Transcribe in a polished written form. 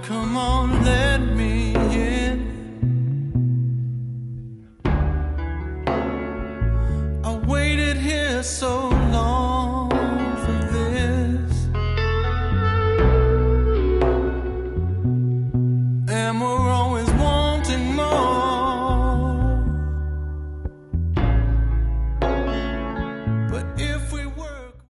Come on, let me in. I waited here so